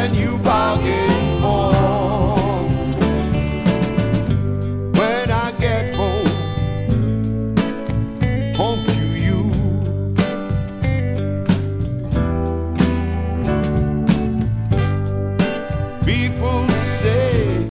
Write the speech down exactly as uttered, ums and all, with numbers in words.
than you bargained for. When I get home, home to you, people